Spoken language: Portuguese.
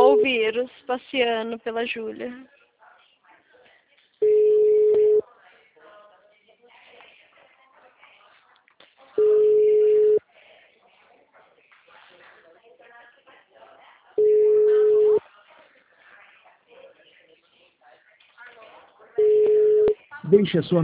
Ó o vírus passeando pela Júlia. Deixe a sua